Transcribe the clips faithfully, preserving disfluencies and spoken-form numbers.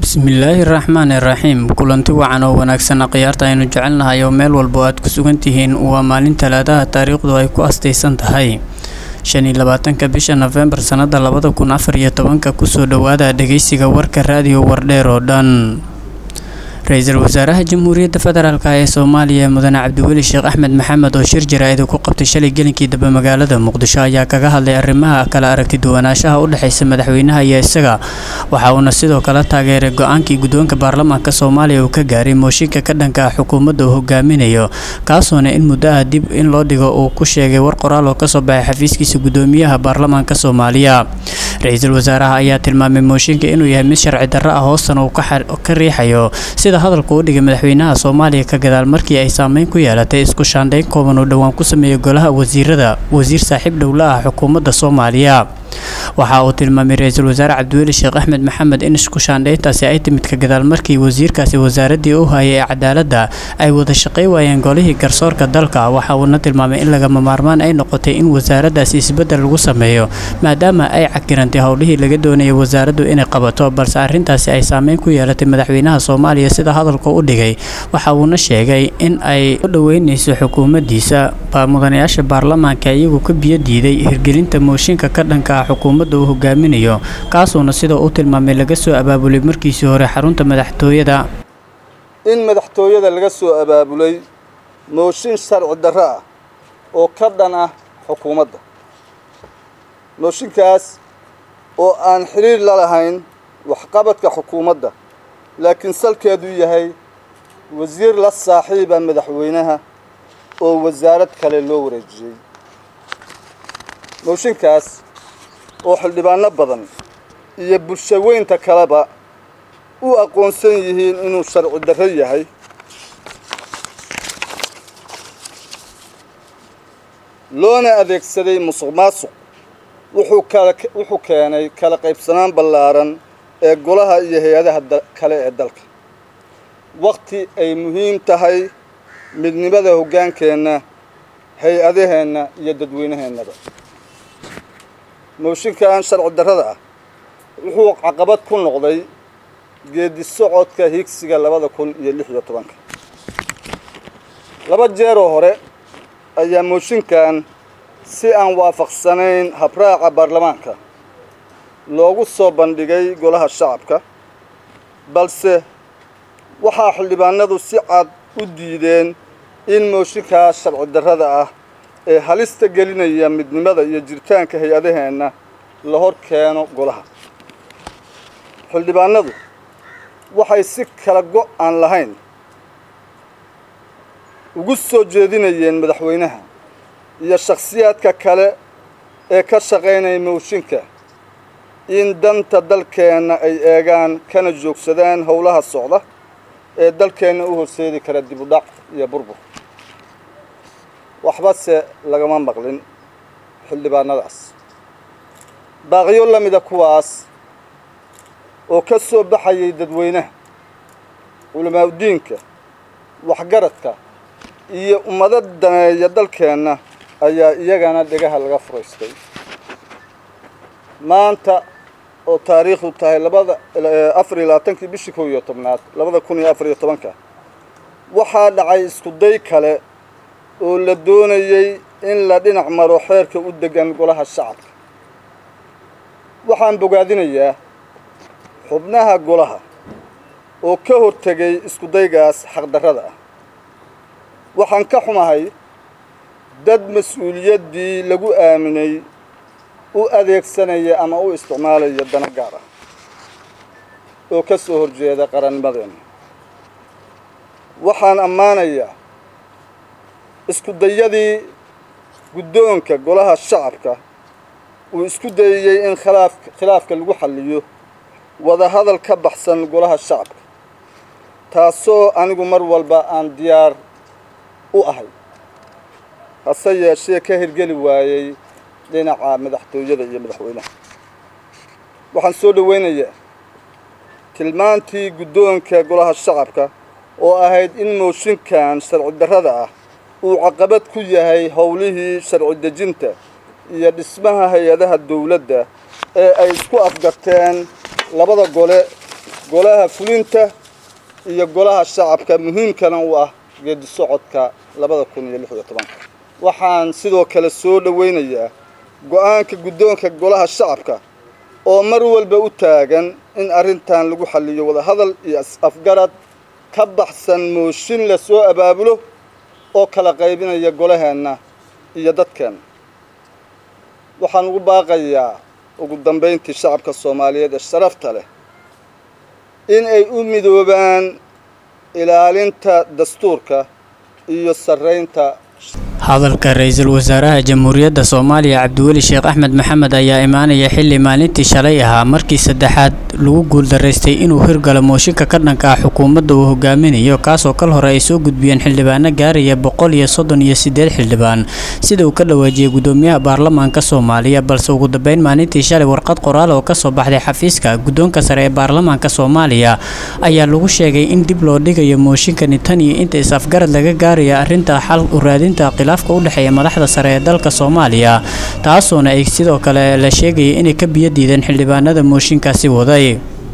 bismillaahi raxmaani raxiim kulanti wacan oo wanaagsan qiyaarta aynu jecelnahay oo meel walba aad ku sugan tihiin waa maalin talaadaha taariikhdu ay ku astaysan tahay shan iyo labaatanka bisha November sanada labada kun afar iyo tobanka kusoo dhawaada dhageysiga warka raadiyo wardheer oo dhan. Ra'iisul Wasaaraha Jamhuuriyadda Federaalka ee Soomaaliya Mudane Cabdiweli Sheekh Axmed Maxamed oo shir jaraa'id ku qabtay shalay gelinkii daba magaalada Muqdisho ayaa kaga hadlay arrimaha kala aragti duwanaanshaha u dhaxaysa madaxweynaha iyo isaga waxa uu sidoo kale taageeray go'aankii guddoonka baarlamaanka Soomaaliya uu ka gaaray mooshinka ka dhanka ah xukuumadda uu hogaaminayo kaasoo in muddo ah dib in loo dhigo uu ku sheegay war qoraal oo ka soo baxay xafiiskiisa gudoomiyaha baarlamaanka Soomaaliya. Ra'iisul Wasaaraha ayaa tilmaamay mooshinka inuu yahay mid sharci darro ah hoosan oo ka riixayo sida hadalku u dhigay madaxweynaha Soomaaliya ka gadaal markii ay saameyn ku yeelatay isku shaandhayn kooban oo dhawaan ku sameeyay golaha wasiirada wasiir saaxiib dowla ah xukuumadda Soomaaliya. waxa uu tilmaamay Ra'iisul Wasaare Cabdiweli Sheekh Axmed Maxamed in isku shaandhayntaasi ay timid ka gadaal markii wasiirkaasi wasaaradii uu hayay cadaaladda ay wada shaqay waayeen golihii garsoorka dalka. waxa uu tilmaamay in laga maarmaan ay noqotay in wasaaraddaasi isbedel lagu sameeyo maadaama ay cakirantay howlihii laga doonayay wasaaraddu inay qabato balse arrintaasi ay saameyn ku yeelatay madaxweynaha Soomaaliya sida hadalku u dhigay. waxa uu sheegay in ay u dhaweynayso xukuumaddiisa mudanayaasha baarlamaanka iyagu ka biyo diiday hirgelinta mooshinka ka dhanka xukuumadda uu hogaaminayo kaasoo sida uu tilmaamay laga soo abaabulay markiisii hore xarunta madaxtooyada in madaxtooyada laga soo abaabulay mooshin sharci darro ah oo ka dhan ah xukuumadda. mooshinkaas oo aan xiriir la lahayn waxqabadka xukuumadda laakiin salkeedu yahay wasiir la saaxiiba madaxweynaha oo wasaarad kale loo wareejiyay. mooshinkaas oo xildhibaano badan iyo bulshaweynta kaleba u aqoonsan yihiin inuu sharci darro yahay loona adeegsaday musuqmaasuq wuxuu kala wuxuu keenay kala qaybsanaan ballaaran ee golaha iyo hay'adaha kale ee dalka waqti ay muhiim tahay midnimada hoggaankeena hay'adaheena iyo dadweynaheennaba. mooshinkan sharci darrada ah wuxuu caqabad ku noqday geedi socodka higsiga labada kun iyo lix iyo tobanka. laba jeer oo hore ayaa mooshinkan si aan waafaqsanayn habraaca baarlamaanka loogu soo bandhigay golaha shacabka balse waxaa xildhibaanadu si cad u diideen in mooshinkaas sharci darrada ah ee halista gelinaya midnimada iyo jiritaanka hay'adaheena la hor keeno golaha. xildhibaanadu waxay si kala go'aan lahayn ugu soo jeedinayeen madaxweynaha iyo shakhsiyaadka kale ee ka shaqaynaya mooshinka in danta dalkeena ay eegaan kana joogsadaan howlaha socda ee dalkeena u horseedi kara dib u dhac iyo burbur. waxba se lagama maqlin xildhibaanadaas. baaqiyo la mid ah kuwaas oo ka soo baxayay dadweynaha culamaa diinka waxgaradka iyo ummado daneeya dalkeena ayaa iyagana dhegaha laga furaystay. maanta oo taariikhdu tahay labada afar iyo labaatankii bishii kow iyo tobnaad labada kun iyo afar iyo tobanka waxaa dhacay isku day kale oo la doonayay in la dhinac maro xeerka u degan golaha shacabka. waxaan bogaadinayaa xubnaha golaha oo ka hortagay isku daygaas xaqdarrada ah. waxaan ka xumahay dad mas'uuliyaddii lagu aaminay u adeegsanaya ama u isticmaalaya dana gaar ah oo ka soo horjeeda qarannimadeena. waxaan ammaanayaa isku dayadii guddoonka golaha shacabka uu isku dayay in khilaaf khilaafka lagu xalliyo wada hadal ka baxsan golaha shacabka taasoo anigu mar walba aan diyaar u ahay hase yeeshee ka hirgeli waayay dhinaca madaxtooyada iyo madaxweynaha. waxaan soo dhaweynayaa tilmaantii guddoonka golaha shacabka oo ahayd in mooshinkan sharci darrada ah uu caqabad ku yahay howlihii sharci dejinta iyo dhismaha hay'adaha dawladda ee ay isku afgarteen labada gole golaha fulinta iyo golaha shacabka muhiimkana u ah geedi socodka labada kun iyo lix iyo tobanka. waxaan sidoo kale soo dhaweynayaa go'aanka guddoonka golaha shacabka oo mar walba u taagan in arrintan lagu xalliyo wada hadal iyo afgarad ka baxsan mooshin la soo abaabulo oo kala qaybinaya golaheena iyo dadkeena. waxaan ugu baaqayaa ugu dambeyntii shacabka Soomaaliyeed ee sharafta leh in ay u midoobaan ilaalinta dastuurka iyo sareynta. hadalka ra'iisul wasaaraha jamhuuriyadda Soomaaliya Cabdiweli Sheekh Axmed Maxamed ayaa imaanaya xilli maalintii shalay ahaa markii saddexaad lagu guuldareystay inuu hirgalo mooshinka ka dhanka ah xukuumadda uu hogaaminayo kaasoo kal hore ay soo gudbiyeen xildhibaano gaaraya boqol iyo soddon iyo siddeed xildhibaan sida uu ka dhawaajiyay gudoomiyaha baarlamaanka Soomaaliya balse ugu dambeyn maalintii shalay warqad qoraal oo ka soo baxday xafiiska guddoonka sare ee baarlamaanka Soomaaliya ayaa lagu sheegay in dib loo dhigayo mooshinkani tan iyo inta is-afgarad laga gaarayo arrinta xal u raadinta khilaafka u dhaxeeya madaxda sare ee dalka Soomaaliya taasoo ay sidoo kale la sheegay inay ka biyo diideen xildhibaanada mooshinkaasi waday.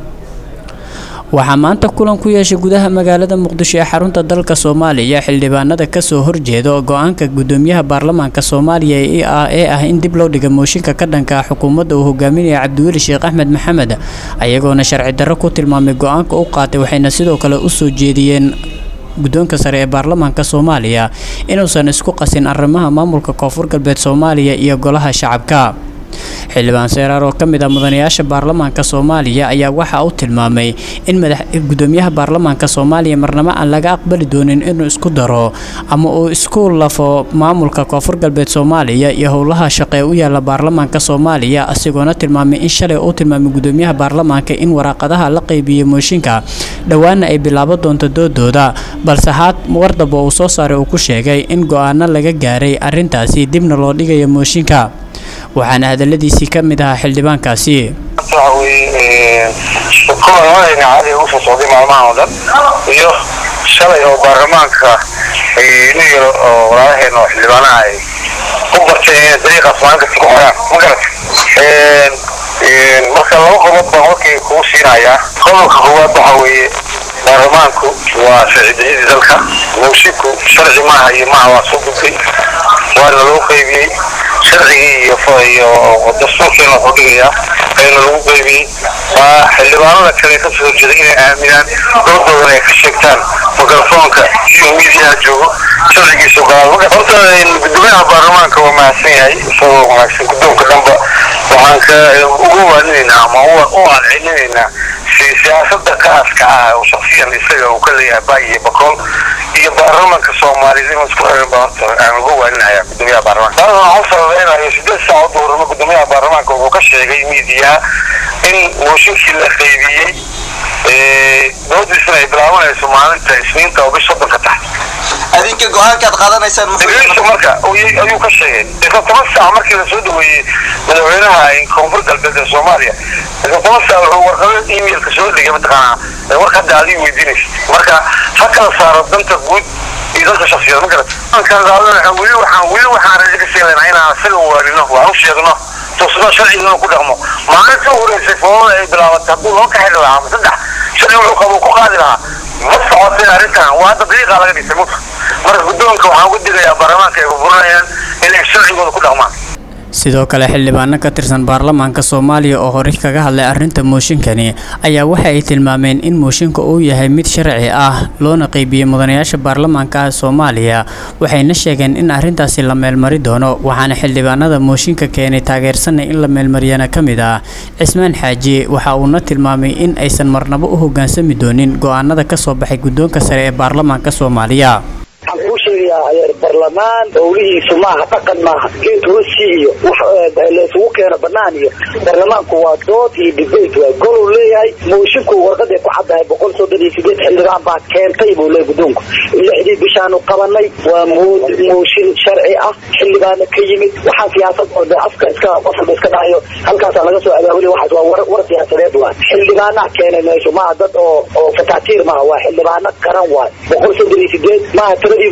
waxaa maanta kulan ku yeeshay gudaha magaalada Muqdisho ee xarunta dalka Soomaaliya xildhibaanada ka soo horjeeda go'aanka gudoomiyaha baarlamaanka Soomaaliya ee ah in dib loo dhigo mooshinka ka dhanka ah xukuumadda uu hogaaminayo Cabdiweli Sheekh Axmed Maxamed ayagoona sharci darro ku tilmaamay go'aanka uu qaatay waxayna sidoo kale u soo jeediyeen guddoonka sare ee baarlamaanka Soomaaliya inuusan isku qasin arrimaha maamulka Koonfur Galbeed Soomaaliya iyo golaha shacabka. xildhibaan Seeraar oo kamid ah mudanayaasha baarlamaanka Soomaaliya ayaa waxa uu tilmaamay in madax gudoomiyaha baarlamaanka Soomaaliya marnaba aan laga aqbali doonin inuu isku daro ama uu isku lafo maamulka Koonfur Galbeed Soomaaliya iyo howlaha shaqo u yaala baarlamaanka Soomaaliya asigoona tilmaamay in shalay uu tilmaamay gudoomiyaha baarlamaanka in waraqadaha la qaybiyay mooshinka dhawaana ay bilaabo doonto doodooda balse haad wardaba uu soo saaray uu ku sheegay in go'aano laga gaaray arrintaasi dibna loo dhigayo mooshinka waxaana hadaladiisii ka mid ahaa xildhibaankaasi iyo shalay oo baarlamaanka iyo walaalaheena xildhibaanaha ay ku barteen dariiqaas maalinta ku xoraan ma garatay marka laba qodob baan halkii kuu siinayaa. qodobka koowaad waxa weeye baarlamaanku waa sharci dalka moosinku sharci maaha iyo maaha waa soo gudbay waana loo qaybiyey sharcigii iyo dastuurkiina wuxuu dhigayaa ayna lagu qaybiyey waa xildhibaanada kale ka soo jeeda inay aaminaan doodoodan ay ka sheegtaan mikrofoonka iyo miidiyaha joogo sharcigiisa golaal horta gudoomiyaha baarlamaanka waa mahadsan yahay isagoo wanaagsan guddoonka dhanba waxaan ka ugu waaninaynaa ama u aancelinaynaa siyaasadda kaaska ah oo shakhsiyan isaga uu ka leeyahay baa iyo bakool iyo baarlamaanka Soomaaliyeed inuu isku xiran baarto aan ugu waaninayaa gudoomiyaha baarlamaanka. waxaan sameeyay siddeed saacadood doorama gudoomiyaha baarlamaanka uu ka sheegay miidiyaha in mooshinkii la qaybiyey ee doodisna ay bilaabanayso maalinta Isniinta oo bisha soddonka tahay. adinka go'aanka aad qaadanaysaan muhiim marka ayuu ka sheegay isla toban saac markii la soo dhaweeyay madaxweynaha Koonfur Galbeed Soomaaliya isla toban saac oo warqad email ka soo dhigay mataqaana warka daali weydiinaysa marka hakala saaro danta guud iyo dadka shakhsiyadeed ma garata kan daadana wali waxaan wali waxaan rajo ka sheegnaa inaan sidoo waarino waan u sheegno tusno sharciga ku dhaqmo maalinta horeysay foolada ay bilaabatay hadduu loo ka xidhi lahaa saddex sharci wuxuu qabo ku qaadi lahaa ma socotay arrintan waa daqiiqa laga dhisay marka guddoonka waxaan ugu digayaa baarlamaanka ay burinayaan inay sharcigooda ku dhaqmaan. sidoo kale xildhibaano ka tirsan baarlamaanka Soomaaliya oo hore kaga hadlay arrinta mooshinkani ayaa waxa ay tilmaameen in mooshinka uu yahay mid sharci ah loona qaybiyay mudanayaasha baarlamaanka Soomaaliya waxayna sheegeen in arrintaasi la meelmari doono waxaana xildhibaanada mooshinka keenay taageersan in la meelmariyana kamid ah Cismaan Xaaji waxa uu na tilmaamay in aysan marnaba u hoggaansami doonin go'aanada ka soo baxay guddoonka sare ee baarlamaanka Soomaaliya. برلمان دولي سماها فقط ما جيت روسي اللي سوكينا برنامج برلمان كوادوت يدبيت ويقولوا لي هاي موشكو ورقد يكو حدا بقول صدري في بيت حلقان بعد كان طيب ولا بدونكم اللي عدي بشانو قبلني وموشن شرعي اه حلقان كيمت وحان سياسات بأفكا اسكا وصل بسكا دايو هل كاسا لغسو أداولي واحد ورد سياسات واحد حلقان كان نايشو ما عدد او فتاتير ما هو حلقان كران واحد بقول صدري في بيت ما تردي موشن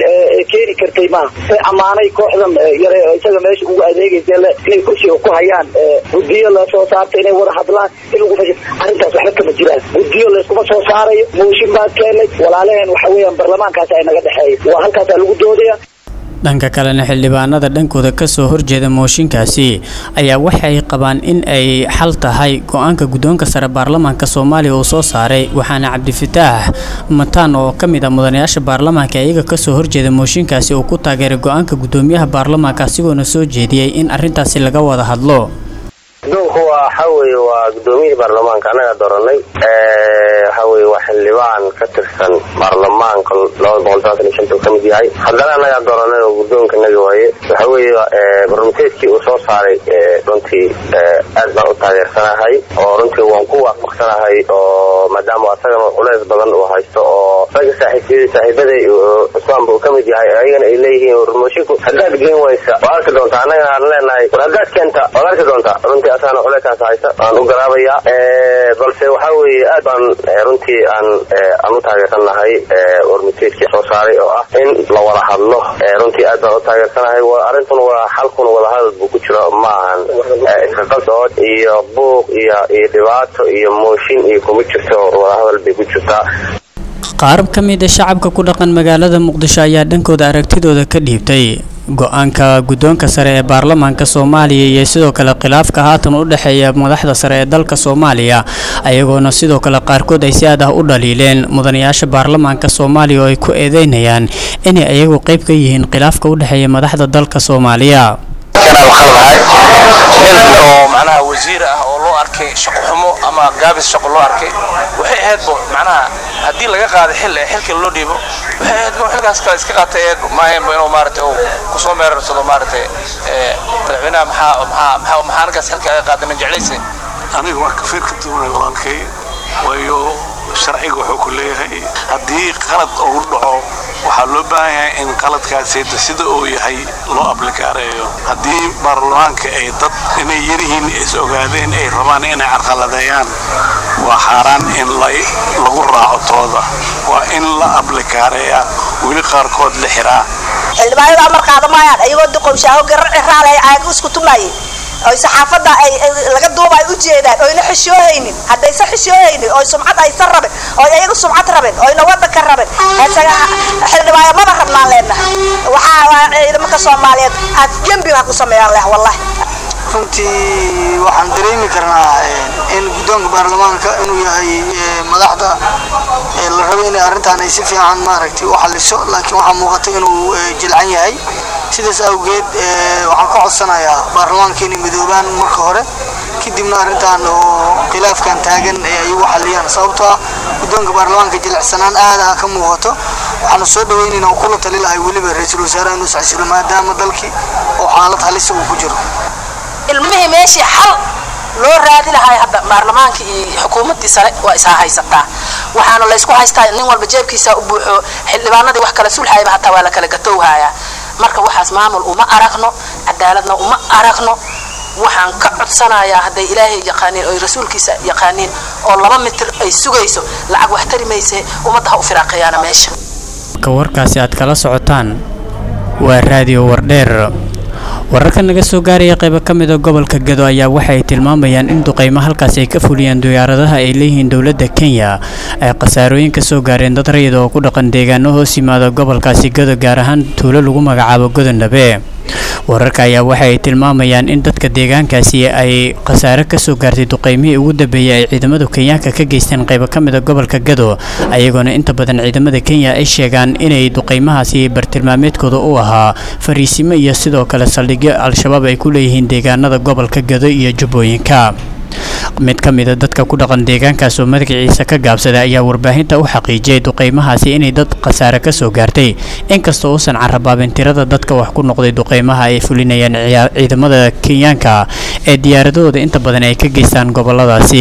keeni kartay ma amaanay kooxdan yare isaga meesha ugu adeegaysa inay kursiga ku hayaan gudiyo la soo saartay inay wada hadlaan in lagu fashay arrintaas waxba kama jiraan gudiyo la isku soo saarayo mooshin baa keenay walaalaheen waxa weeyaan baarlamaankaas ay naga dhaxeeyay waa halkaas lagu doodaya dhanka kalena xildhibaanada dhankooda ka soo horjeeda mooshinkaasi ayaa waxay qabaan in ay xal tahay go'aanka guddoonka sare baarlamaanka Soomaaliya oo soo saaray waxaana Cabdifataax Mataan oo kamid ah mudanayaasha baarlamaanka iyaga ka soo horjeeda mooshinkaasi oo ku taageeray go'aanka guddoomiyaha baarlamaanka asigoona soo jeediyay in arrintaasi laga wada hadlo guddoonku waa xawey waa guddoomiyaha baarlamaanka anaga dooranay ee xawey waa xildhibaan ka tirsan baarlamaanka laba boqol toban iyo shan ka mid yahay haddana anaga dooranay oo guddoonka naga waaye waxa weeye ee barnaamijkii uu soo saaray runtii aad baan u taageersanahay oo runtii waan ku waafaqsanahay oo maadaama asaga culays badan uu haysto oo rag saaxiibada saaxiibaday Usmaan buu ka mid yahay ayagana ay leeyihiin barnaamijku haddaad geen waysa waa arki doontaa anaga aan leenahay war haddaad keenta waa arki doontaa runtii asana culayskaas haysta aan u garaabaya ee balse waxa weeye aad baan runtii aan aan u taageersanahay warmitiiskii soo saaray oo ah in la wada hadlo runtii aad baan u taageersanahay waa arintuna waa xalkuna wada hadal buu ku jiro ma ahan iska qaldood iyo buuq iyo iyo dhibaato iyo mooshin iyo kuma jirto wada hadal bay ku jirtaa qaar ka mid ah shacabka ku dhaqan magaalada Muqdisho ayaa dhankooda aragtidooda ka dhiibtay go'aanka guddoonka sare ee baarlamaanka Soomaaliya iyo sidoo kale khilaafka haatan u dhaxeeya madaxda sare ee dalka Soomaaliya ayagoona sidoo kale qaarkood ay si aad ah u dhaliileen mudanayaasha baarlamaanka Soomaaliya oo ay ku eedeynayaan inay ayagu qayb ka yihiin khilaafka u dhaxeeya madaxda dalka Soomaaliya oo macnaha wasiir ah oo loo arkay shaqo xumo ama gaabis shaqo loo arkay waxay ahayd macnaha hadii laga qaado xil xilka loo dhiibo waxay ahayd xilkaas kale iska qaatay ma ahayn inuu maartay oo ku soo meersado maartay ee madaxweynaha maxaa maxaa maxaa halkaas xilka ay qaadan jeclaysay aniga wax ka fikir doonay walaalkay wayo sharciga wuxuu ku leeyahay hadii qalad uu dhaco waxa loo baahan yahay in qaladkaasi sida uu yahay loo ablikareeyo hadii baarlamaanka ay dad inay yirihiin is ogaadeen ay rabaan inay carqaladeeyaan waa xaraan in lagu raaco tooda waa in la ablikareeya wili qaarkood la xiraa ilmaayada markaad maayaan ayagoo duqowshaaho garci raalay ay isku tumaayeen oo saxaafada ay laga duubay u jeedaan oo ina xishoohaynin haday sa xishoohaynin oo sumcad ay sarabeen oo ayagu sumcad rabeen oo ina wada ka rabeen asaga xildhibaan ma rabnaan leenahay waxa ciidamada Soomaaliyeed aad jambiga ku sameeyaan leh wallahi runtii waxaan dareemi karnaa in guddoonka baarlamaanka inuu yahay madaxda la rabo in arrintan ay si fiican maaragtay u xaliso laakiin waxa muuqata inuu jilcan yahay sidaas awgeed waxaan ka codsanayaa baarlamaanka inay midoobaan marka hore kadibna arrintan oo khilaafkan taagan ay u xaliyaan sababtoo ah guddoonka baarlamaanka jilcsanaan aad ah ka muuqato waxaan soo dhaweynaynaa kula tali lahay waliba ra'iisul wasaaraha inuu saxsilo maadaama dalkii oo xaalad halis uu ku jiro ilmihii meeshii xal loo raadi lahay hadda baarlamaanka iyo xukuumadii sare waa is haysataa waxaana la isku haystaa nin walba jeebkiisa u buuxo xildhibaanadii wax kala sulxayba hatta waa la kala gatowhaya marka waxaas maamul uma aragno cadaaladna uma aragno waxaan ka codsanayaa haday ilaahay yaqaaniin oo rasuulkiisa yaqaaniin oo laba mitir ay sugayso lacag wax tarimayse ummadda u firaaqayana meesha ka warkaasi aad kala socotaan waa radio Wardheer wararka naga soo gaaraya qayb ka mid ah gobolka Gado ayaa waxay tilmaamayaan in duqeymo halkaas ay ka fuliyaan diyaaradaha ay leeyihiin dawladda Kenya ay qasaarooyin ka soo gaareen dad rayid oo ku dhaqan deegaano hoos yimaada gobolkaasi Gado gaar ahaan tuulo lagu magacaabo Godondabe wararka ayaa waxay tilmaamayaan in dadka deegaankaasi ay qasaare ka soo gaartay duqeymihii ugu dambeeyay ay ciidamada Kenyaanka ka geysteen qayb ka mid ah gobolka Gado ayagoona inta badan ciidamada Kenya ay sheegaan inay duqeymahaasi bartilmaameedkooda u ahaa fariisimo iyo sidoo kale saldhigyo al-shabaab ay ku leeyihiin deegaanada gobolka Gado iyo Jubbooyinka mid ka mid ah dadka ku dhaqan deegaankaas oo magaciisa ka gaabsaday ayaa warbaahinta u xaqiijiyay duqeymahaasi inay dad qasaare ka soo gaartay inkastoo uusan carabaabin tirada dadka wax ku noqday duqeymaha ay fulinayaan ciidamada Kenyaanka ee diyaaradooda inta badan ay ka geystaan goboladaasi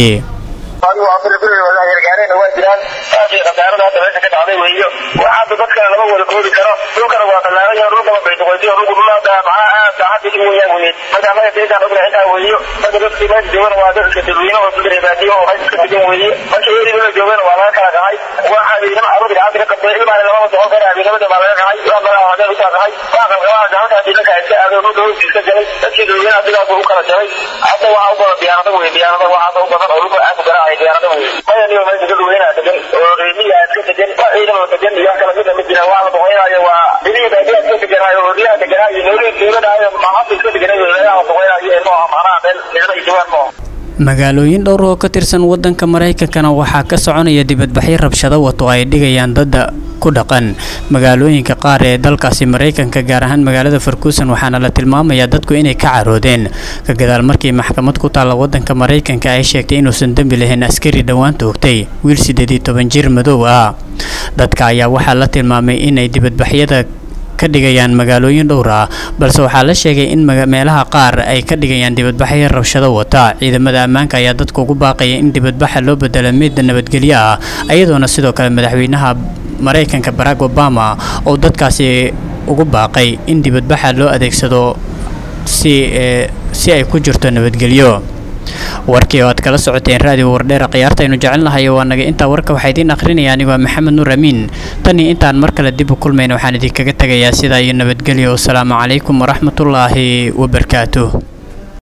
waxaad dadka laba wada koodi karo dhulkana waa qalaalayo dhulkana bay duqeydo dhulkuna maxaa saacadii ugu weeyaan weey marka laga deegaan dhulka inta weeyo dadka dadka meesha joogan waa dadka dadweynaha oo dadka baadiyo oo ay ka degan weeyo marka ay la joogan waa la kala gaay waxa ay ilmaha arruur gacanta ka qabtay ilmaha laba soo gaar ah ilmaha baa laga gaay waa هذا وصار هاي باقي الغواز هذا اللي لك هذا ودو يسجل تكيد وين أديك أبو كلا جاي حتى وعاو بيانا وين بيانا وعاو بيانا أولو أكو براعي بيانا وين ما يعني ما يقول وين تجن وريني تجن إذا ما تجن يا كلا كده مدينا وعاو بغير أيه وبني بدي أكيد تجن هاي وريا تجن هاي نوري تجن هاي ما حد يكيد تجن هاي وبغير أيه ما معنا بل إذا يجوان ما magaalooyin dhowr oo ka tirsan wadanka Mareykankana waxaa ka soconaya dibadbaxyo rabshado wato ay dhigayaan dad ku dhaqan magaalooyinka qaar ee dalkaasi Mareykanka gaar ahaan magaalada Ferguson waxaana la tilmaamayaa dadku inay ka caroodeen ka gadaal markii maxkamad ku taala wadanka Mareykanka ay sheegtay inuusan dambi lahayn askari dhawaan toogtay wiil sideed iyo toban jir madow ah dadka ayaa waxaa la tilmaamay inay dibadbaxyada ka dhigayaan magaalooyin dhowr ah balse waxaa la sheegay in meelaha qaar ay ka dhigayaan dibadbaxyo rabshado wata ciidamada ammaanka ayaa dadku ugu baaqaya in dibadbaxa loo bedelo mid nabadgelyo ah ayadoona sidoo kale madaxweynaha Mareykanka Barack Obama oo dadkaasi ugu baaqay in dibadbaxa loo adeegsado si si ay ku jirto nabadgelyo warkii oo aad kala socoteen raadiyo wardheer qiyaarta aynu jecelnahay waa naga inta warka waxa idin akhrinaya aniga Maxamed Nuur Amiin tani intaan mar kale dib u kulmayno waxaan idin kaga tagayaa sida iyo nabadgelyo. Assalaamu calaykum waraxmatullaahi wabarakaatuh.